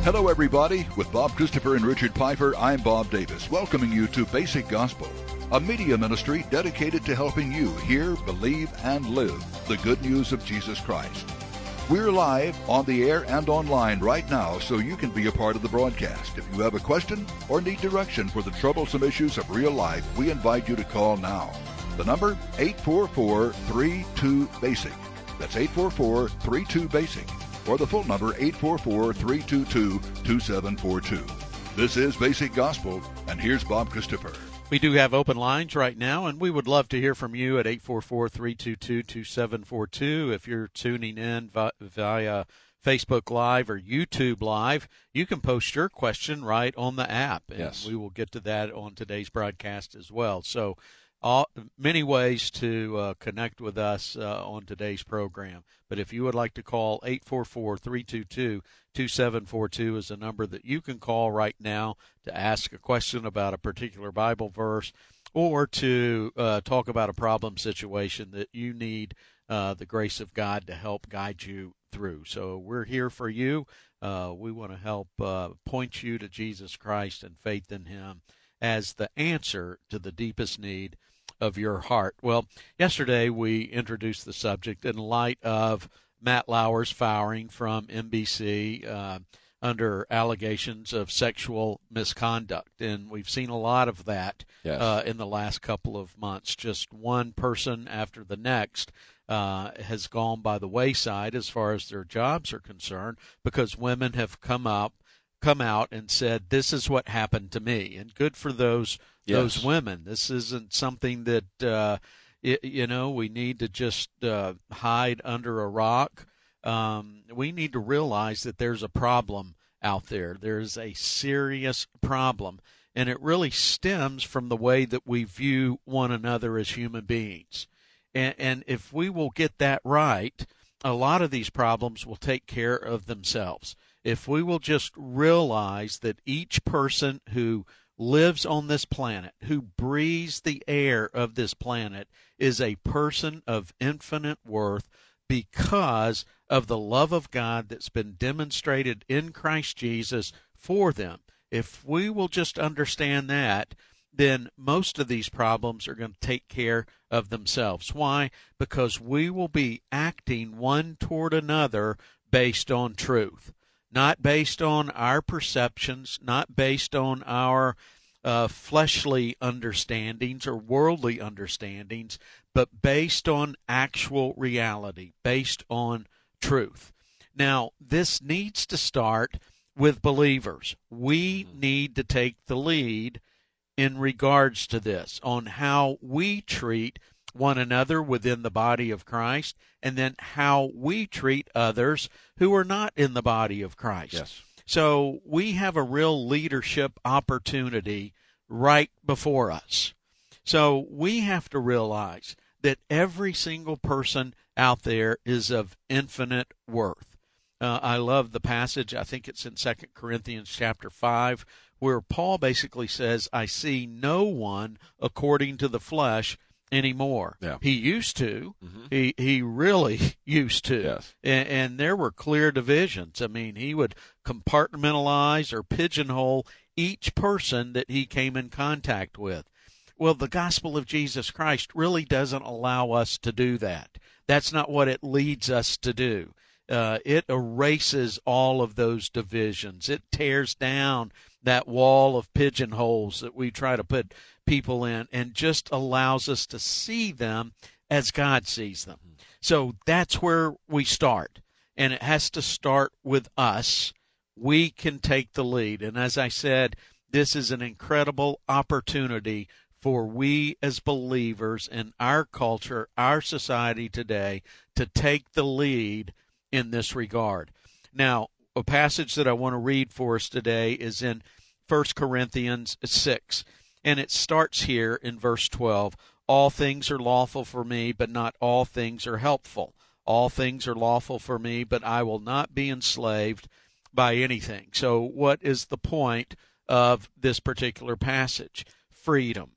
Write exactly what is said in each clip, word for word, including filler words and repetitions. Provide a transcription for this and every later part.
Hello, everybody. With Bob Christopher and Richard Piper, I'm Bob Davis, welcoming you to Basic Gospel, a media ministry dedicated to helping you hear, believe, and live the good news of Jesus Christ. We're live on the air and online right now, so you can be a part of the broadcast. If you have a question or need direction for the troublesome issues of real life, we invite you to call now. The number, eight four four, three two, BASIC. That's eight four four, three two, BASIC. Or the full number, eight four four, three two two, two seven four two. This is Basic Gospel, and here's Bob Christopher. We do have open lines right now, and we would love to hear from you at eight four four, three two two, two seven four two. If you're tuning in via Facebook Live or YouTube Live, you can post your question right on the app, and yes. we will get to that on today's broadcast as well. So all, many ways to uh, connect with us uh, on today's program. But if you would like to call, eight four four, three two two, two seven four two is a number that you can call right now to ask a question about a particular Bible verse or to uh, talk about a problem situation that you need uh, the grace of God to help guide you through. So we're here for you. Uh, we want to help uh, point you to Jesus Christ and faith in Him as the answer to the deepest need of your heart. Well, yesterday we introduced the subject in light of Matt Lauer's firing from N B C uh, under allegations of sexual misconduct, and we've seen a lot of that yes. uh, in the last couple of months. Just one person after the next uh, has gone by the wayside as far as their jobs are concerned because women have come up come out and said, this is what happened to me. And good for those yes. those women. This isn't something that, uh, it, you know, we need to just uh, hide under a rock. Um, we need to realize that there's a problem out there. There's a serious problem. And it really stems from the way that we view one another as human beings. And, and if we will get that right, a lot of these problems will take care of themselves. If we will just realize that each person who lives on this planet, who breathes the air of this planet, is a person of infinite worth because of the love of God that's been demonstrated in Christ Jesus for them. If we will just understand that, then most of these problems are going to take care of themselves. Why? Because we will be acting one toward another based on truth. Not based on our perceptions, not based on our uh, fleshly understandings or worldly understandings, but based on actual reality, based on truth. Now, this needs to start with believers. We need to take the lead in regards to this, on how we treat one another within the body of Christ, and then how we treat others who are not in the body of Christ. Yes. So we have a real leadership opportunity right before us. So we have to realize that every single person out there is of infinite worth. Uh, I love the passage, I think it's in Second Corinthians chapter five, where Paul basically says, I see no one according to the flesh anymore. Yeah. He used to. Mm-hmm. He he really used to. Yes. And, and there were clear divisions. I mean, he would compartmentalize or pigeonhole each person that he came in contact with. Well, the gospel of Jesus Christ really doesn't allow us to do that. That's not what it leads us to do. Uh, it erases all of those divisions. It tears down that wall of pigeonholes that we try to put people in and just allows us to see them as God sees them. So that's where we start, and it has to start with us. We can take the lead, and as I said, this is an incredible opportunity for we as believers in our culture, our society today, to take the lead in this regard. Now, a passage that I want to read for us today is in First Corinthians six, and it starts here in verse twelve. All things are lawful for me, but not all things are helpful. All things are lawful for me, but I will not be enslaved by anything. So what is the point of this particular passage? Freedom.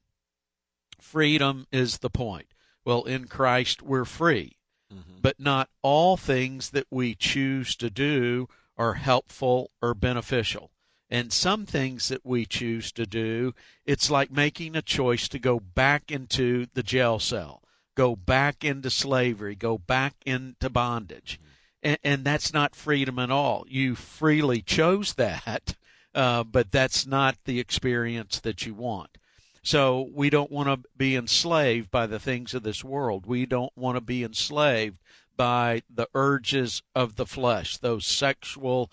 Freedom is the point. Well, in Christ we're free, mm-hmm. but not all things that we choose to do are helpful or beneficial. And some things that we choose to do, it's like making a choice to go back into the jail cell, go back into slavery, go back into bondage. And, and that's not freedom at all. You freely chose that, uh, but that's not the experience that you want. So we don't want to be enslaved by the things of this world. We don't want to be enslaved by the urges of the flesh, those sexual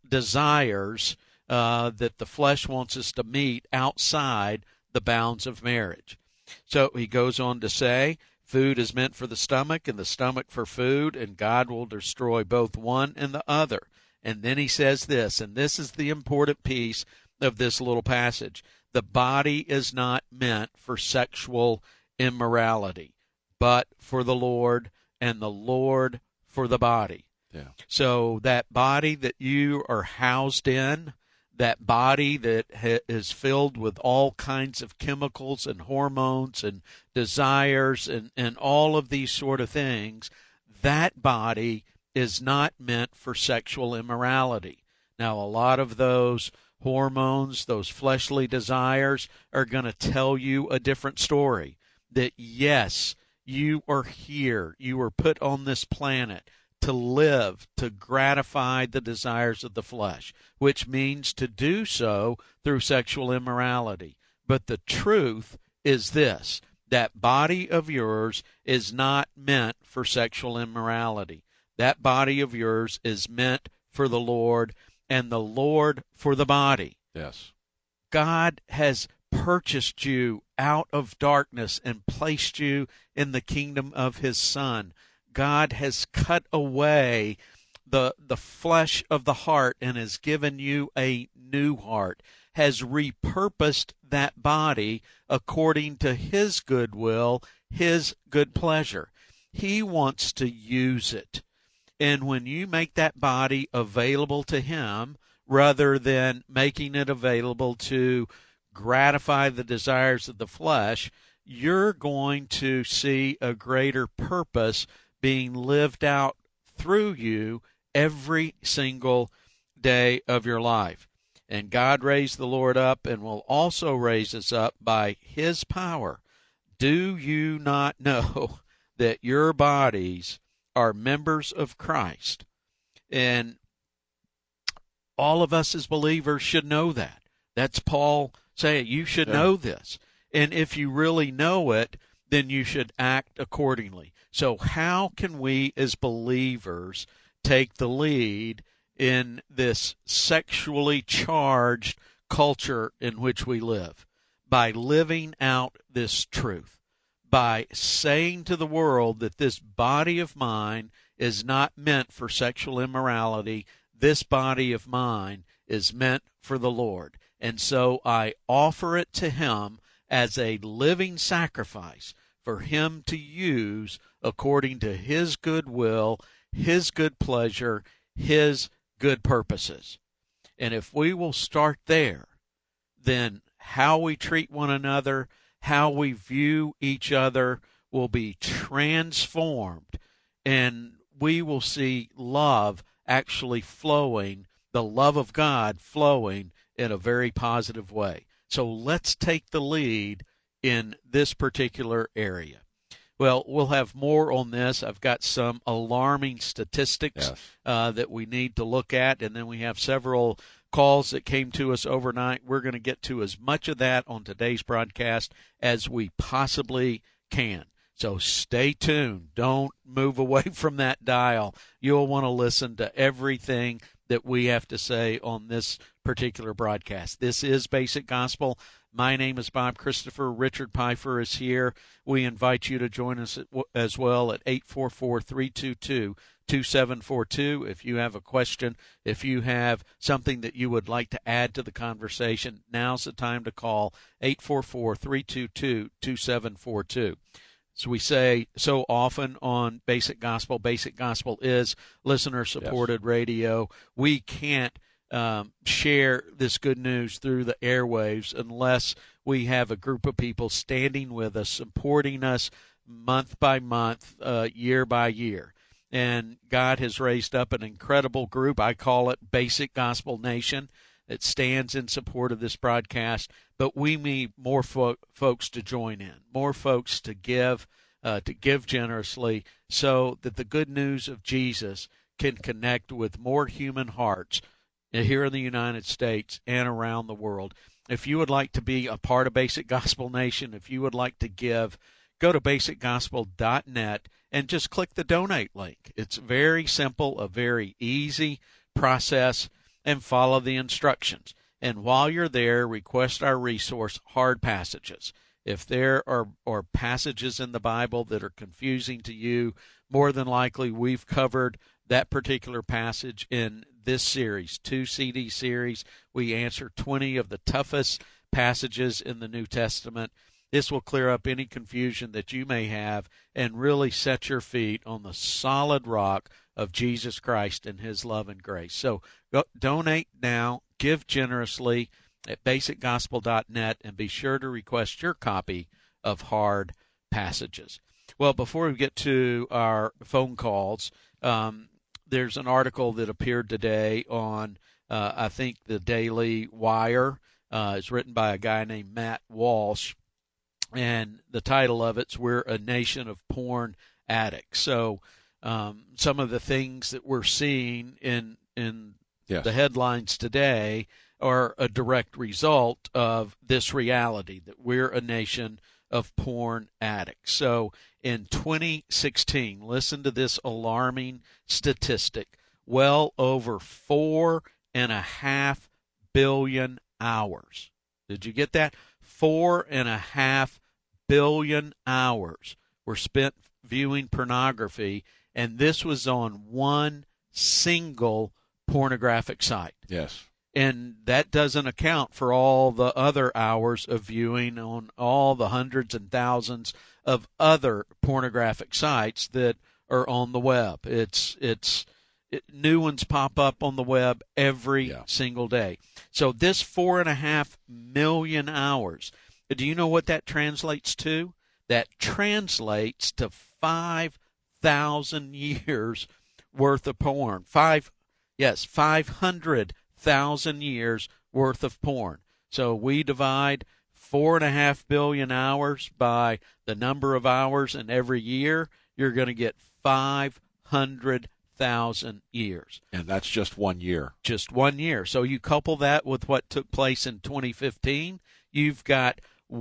desires uh, that the flesh wants us to meet outside the bounds of marriage. So he goes on to say, food is meant for the stomach and the stomach for food, and God will destroy both one and the other. And then he says this, and this is the important piece of this little passage. The body is not meant for sexual immorality, but for the Lord, and the Lord for the body. Yeah. So that body that you are housed in, that body that ha- is filled with all kinds of chemicals and hormones and desires and, and all of these sort of things, that body is not meant for sexual immorality. Now, a lot of those hormones, those fleshly desires, are going to tell you a different story. That, yes, you are here. You were put on this planet to live, to gratify the desires of the flesh, which means to do so through sexual immorality. But the truth is this, that body of yours is not meant for sexual immorality. That body of yours is meant for the Lord, and the Lord for the body. Yes. God has purchased you out of darkness and placed you in the kingdom of his Son. God has cut away the the flesh of the heart and has given you a new heart, has repurposed that body according to his good will, his good pleasure. He wants to use it. And when you make that body available to him, rather than making it available to gratify the desires of the flesh, you're going to see a greater purpose being lived out through you every single day of your life. And God raised the Lord up and will also raise us up by his power. Do you not know that your bodies are members of Christ? And all of us as believers should know that. That's Paul saying, you should Yeah. know this. And if you really know it, then you should act accordingly. So how can we as believers take the lead in this sexually charged culture in which we live? By living out this truth, by saying to the world that this body of mine is not meant for sexual immorality. This body of mine is meant for the Lord. And so I offer it to him as a living sacrifice for him to use according to his good will, his good pleasure, his good purposes. And if we will start there, then how we treat one another, how we view each other will be transformed, and we will see love actually flowing, the love of God flowing in a very positive way. So let's take the lead in this particular area. Well, we'll have more on this. I've got some alarming statistics Yes. uh, that we need to look at, and then we have several calls that came to us overnight. We're going to get to as much of that on today's broadcast as we possibly can. So stay tuned. Don't move away from that dial. You'll want to listen to everything that we have to say on this particular broadcast. This is Basic Gospel. My name is Bob Christopher. Richard Pfeiffer is here. We invite you to join us as well at eight four four, three two two, two seven four two. If you have a question, if you have something that you would like to add to the conversation, now's the time to call eight four four, three two two, two seven four two. So we say so often on Basic Gospel, Basic Gospel is listener-supported yes. radio. We can't um, share this good news through the airwaves unless we have a group of people standing with us, supporting us month by month, uh, year by year. And God has raised up an incredible group. I call it Basic Gospel Nation, that stands in support of this broadcast. But we need more fo- folks to join in, more folks to give, uh, to give generously, so that the good news of Jesus can connect with more human hearts here in the United States and around the world. If you would like to be a part of Basic Gospel Nation, if you would like to give, go to basic gospel dot net and just click the donate link. It's very simple, a very easy process, and follow the instructions. And while you're there, request our resource, Hard Passages. If there are, are passages in the Bible that are confusing to you, more than likely we've covered that particular passage in this series, two C D series. We answer twenty of the toughest passages in the New Testament. This will clear up any confusion that you may have and really set your feet on the solid rock of Jesus Christ and his love and grace. So go, donate now, give generously at basic gospel dot net, and be sure to request your copy of Hard Passages. Well, before we get to our phone calls, um, there's an article that appeared today on, uh, I think, the Daily Wire. Uh, it's written by a guy named Matt Walsh, and the title of it's "We're a Nation of Porn Addicts." So um, some of the things that we're seeing in in yes. the headlines today are a direct result of this reality, that we're a nation of porn addicts. So in twenty sixteen, listen to this alarming statistic, well over four and a half billion hours. Did you get that? Four and a half billion hours were spent viewing pornography, and this was on one single pornographic site. Yes. And that doesn't account for all the other hours of viewing on all the hundreds and thousands of other pornographic sites that are on the web. It's it's it, new ones pop up on the web every yeah. single day. So this four and a half million hours, do you know what that translates to? That translates to five thousand years worth of porn. Five, yes, five hundred thousand years worth of porn. So we divide four and a half billion hours by the number of hours in every year, you're going to get five hundred thousand years. And that's just one year. Just one year. So you couple that with what took place in twenty fifteen, you've got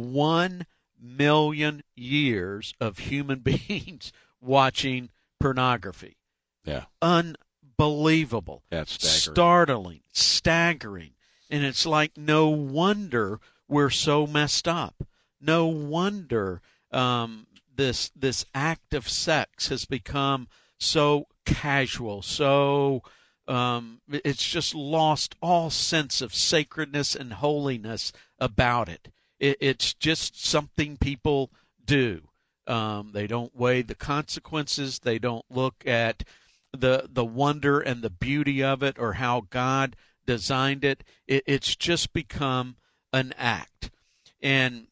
one million years of human beings watching pornography. Yeah. Unbelievable. That's staggering. Startling, staggering. And it's like, no wonder we're so messed up. No wonder um, this this act of sex has become so casual, so um, it's just lost all sense of sacredness and holiness about it. it it's just something people do. Um, they don't weigh the consequences. They don't look at the the wonder and the beauty of it, or how God designed it. it. It's just become an act. And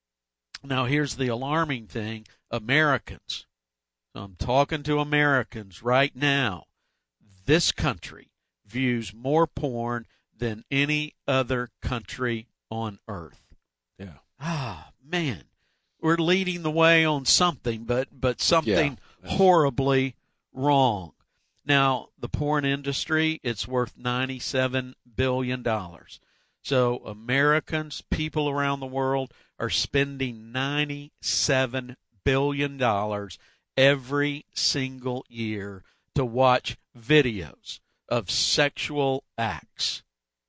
now here's the alarming thing. Americans, so I'm talking to Americans right now, this country views more porn than any other country on earth. Yeah. Ah, man. We're leading the way on something, but, but something yeah. horribly wrong. Now, the porn industry, it's worth ninety-seven billion dollars. So Americans, people around the world, are spending ninety-seven billion dollars every single year to watch videos of sexual acts.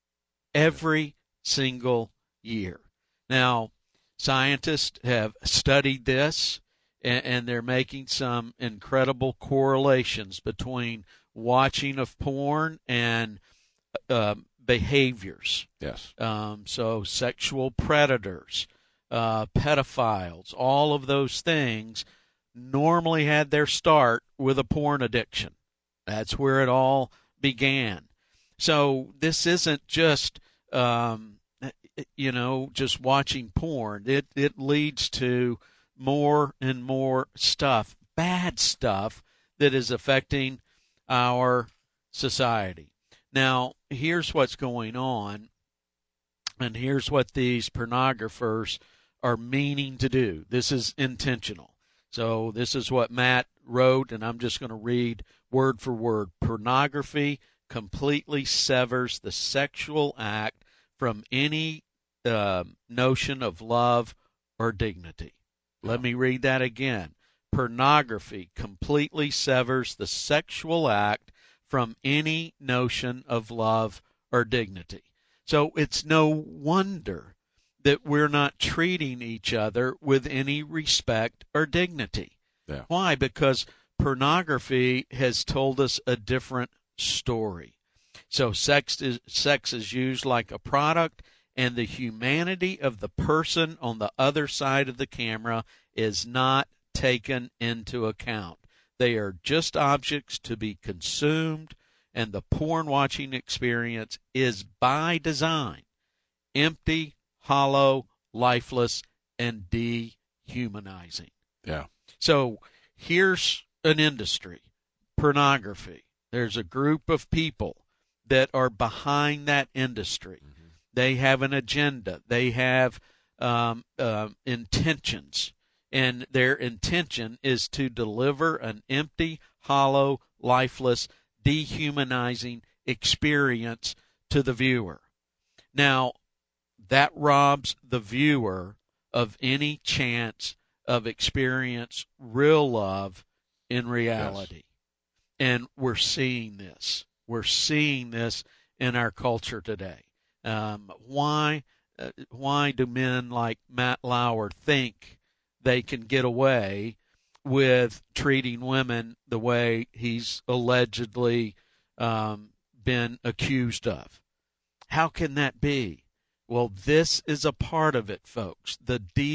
Every single year. Now, scientists have studied this, and, and they're making some incredible correlations between watching of porn and uh, behaviors. Yes. Um, so sexual predators, uh, pedophiles, all of those things normally had their start with a porn addiction. That's where it all began. So this isn't just, um, you know, just watching porn. It it leads to more and more stuff, bad stuff, that is affecting our society. Now, here's what's going on, and here's what these pornographers are meaning to do. This is intentional. So this is what Matt wrote, and I'm just going to read word for word. Pornography completely severs the sexual act from any uh, notion of love or dignity. Let me read that again. Pornography completely severs the sexual act from any notion of love or dignity. So it's no wonder that we're not treating each other with any respect or dignity. Yeah. Why? Because pornography has told us a different story. So sex is, sex is used like a product, and the humanity of the person on the other side of the camera is not taken into account. They are just objects to be consumed, and the porn-watching experience is by design empty, hollow, lifeless, and dehumanizing. Yeah. So here's an industry, pornography. There's a group of people that are behind that industry. Mm-hmm. They have an agenda. They have um, uh, intentions. And their intention is to deliver an empty, hollow, lifeless, dehumanizing experience to the viewer. Now, that robs the viewer of any chance of experience real love in reality. Yes. And we're seeing this. We're seeing this in our culture today. Um, why, uh, why do men like Matt Lauer think they can get away with treating women the way he's allegedly um, been accused of? How can that be? Well, this is a part of it, folks. The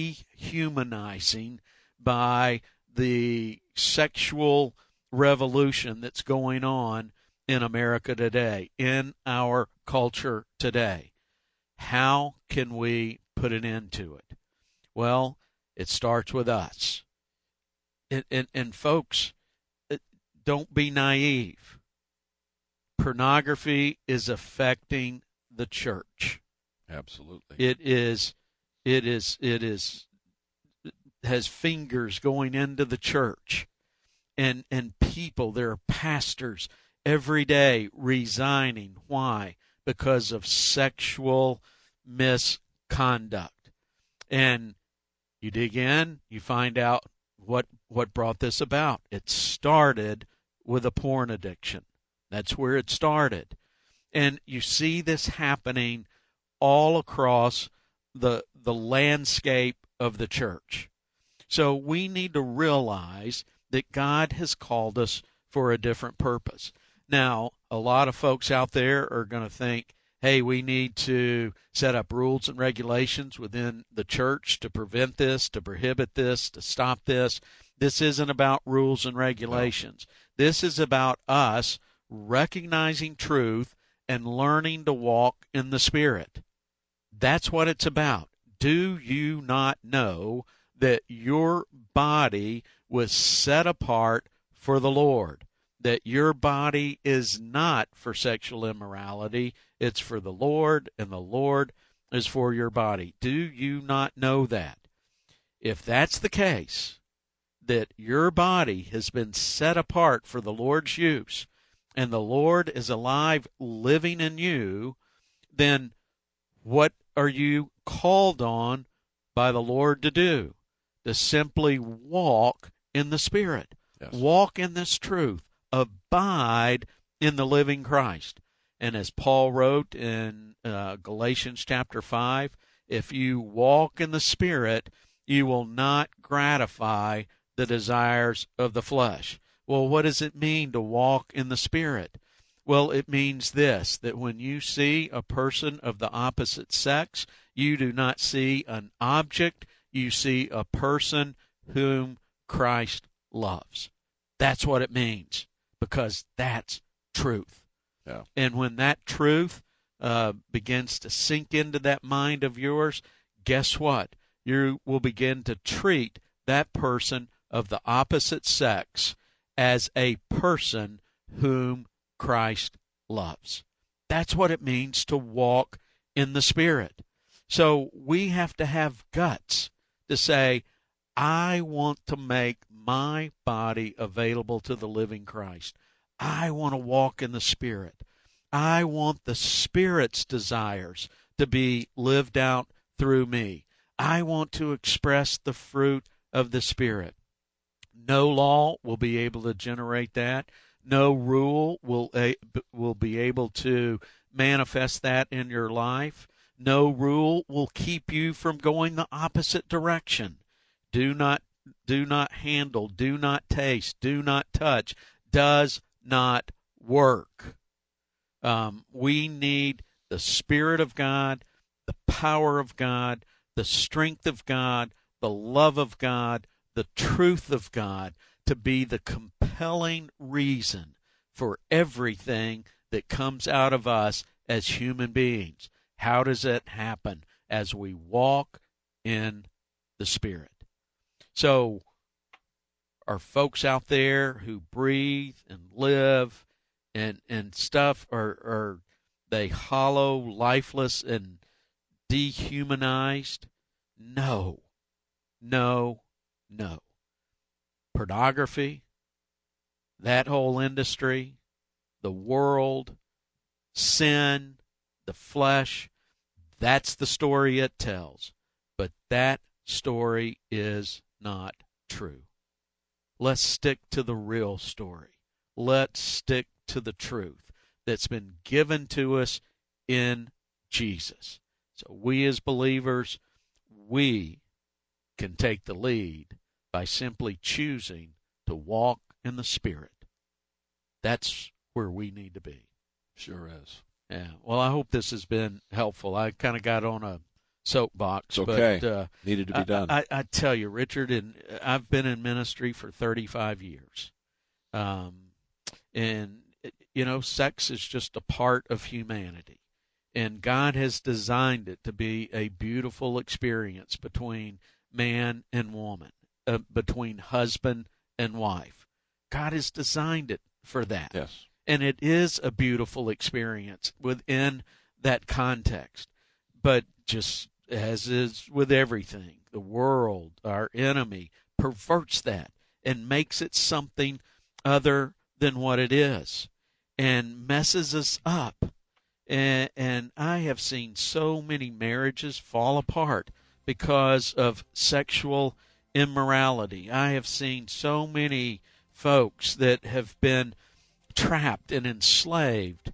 dehumanizing by the sexual revolution that's going on in America today, in our culture today. How can we put an end to it? Well, it starts with us. And, and, and folks, don't be naive. Pornography is affecting the church. Absolutely. It is, it is, it is, has fingers going into the church. And, and people, there are pastors every day resigning. Why? Because of sexual misconduct. And you dig in, you find out what what brought this about. It started with a porn addiction. That's where it started. And you see this happening all across the the landscape of the church. So we need to realize that God has called us for a different purpose. Now, a lot of folks out there are going to think, hey, we need to set up rules and regulations within the church to prevent this, to prohibit this, to stop this. This isn't about rules and regulations. No. This is about us recognizing truth and learning to walk in the Spirit. That's what it's about. Do you not know that your body was set apart for the Lord? That your body is not for sexual immorality, it's for the Lord, and the Lord is for your body. Do you not know that? If that's the case, that your body has been set apart for the Lord's use, and the Lord is alive, living in you, then what are you called on by the Lord to do? To simply walk in the Spirit. Yes. Walk in this truth. Abide in the living Christ. And as Paul wrote in uh, Galatians chapter five, if you walk in the Spirit, you will not gratify the desires of the flesh. Well, what does it mean to walk in the Spirit? Well, it means this, that when you see a person of the opposite sex, you do not see an object, you see a person whom Christ loves. That's what it means, because that's truth. Yeah. And when that truth uh, begins to sink into that mind of yours, guess what? You will begin to treat that person of the opposite sex as a person whom Christ loves. That's what it means to walk in the Spirit. So we have to have guts to say, I want to make my body available to the living Christ. I want to walk in the Spirit. I want the Spirit's desires to be lived out through me. I want to express the fruit of the Spirit. No law will be able to generate that. No rule will will be able to manifest that in your life. No rule will keep you from going the opposite direction. Do not do not handle, do not taste, do not touch, does not work. Um, we need the Spirit of God, the power of God, the strength of God, the love of God, the truth of God to be the compelling reason for everything that comes out of us as human beings. How does it happen? As we walk in the Spirit. So, are folks out there who breathe and live and and stuff, are, are they hollow, lifeless, and dehumanized? No. No. No. Pornography, that whole industry, the world, sin, the flesh, that's the story it tells. But that story is not true. Let's stick to the real story. Let's stick to the truth that's been given to us in Jesus. So we as believers, we can take the lead by simply choosing to walk in the Spirit. That's where we need to be. Sure is. Yeah. Well, I hope this has been helpful. I kind of got on a soapbox. It's okay. But, uh, needed to be done. I, I, I tell you, Richard, and I've been in ministry for thirty-five years. Um, and, you know, sex is just a part of humanity. And God has designed it to be a beautiful experience between man and woman, uh, between husband and wife. God has designed it for that. Yes. And it is a beautiful experience within that context. But just as is with everything, the world, our enemy, perverts that and makes it something other than what it is and messes us up. And, and I have seen so many marriages fall apart because of sexual immorality. I have seen so many folks that have been trapped and enslaved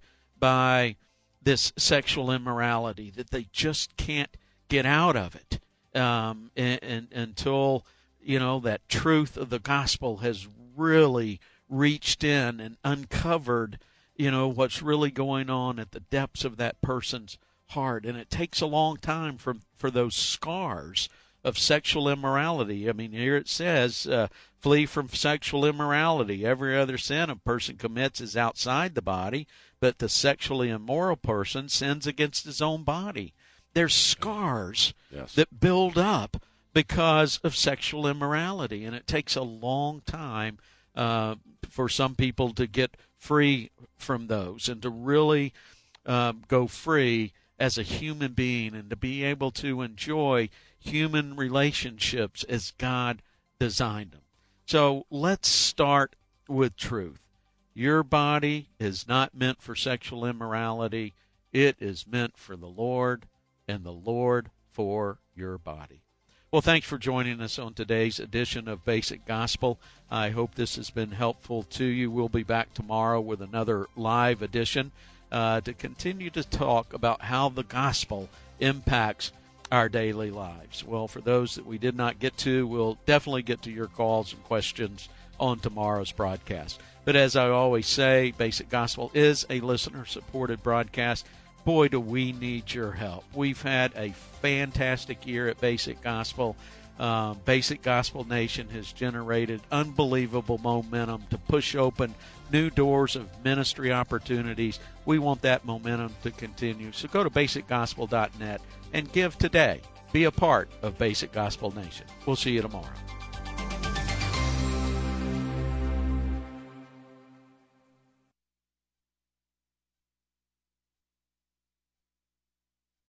by this sexual immorality that they just can't get out of it um, and, and, until, you know, that truth of the gospel has really reached in and uncovered, you know, what's really going on at the depths of that person's heart. And it takes a long time for, for those scars of sexual immorality. I mean, here it says, uh, flee from sexual immorality. Every other sin a person commits is outside the body, but the sexually immoral person sins against his own body. There's scars yes. that build up because of sexual immorality, and it takes a long time uh, for some people to get free from those and to really uh, go free as a human being and to be able to enjoy human relationships as God designed them. So let's start with truth. Your body is not meant for sexual immorality. It is meant for the Lord, and the Lord for your body. Well, thanks for joining us on today's edition of Basic Gospel. I hope this has been helpful to you. We'll be back tomorrow with another live edition uh, to continue to talk about how the gospel impacts our daily lives. Well, for those that we did not get to, we'll definitely get to your calls and questions on tomorrow's broadcast. But as I always say, Basic Gospel is a listener-supported broadcast. Boy, do we need your help. We've had a fantastic year at Basic Gospel. Um, Basic Gospel Nation has generated unbelievable momentum to push open new doors of ministry opportunities. We want that momentum to continue. So go to basic gospel dot net and give today. Be a part of Basic Gospel Nation. We'll see you tomorrow.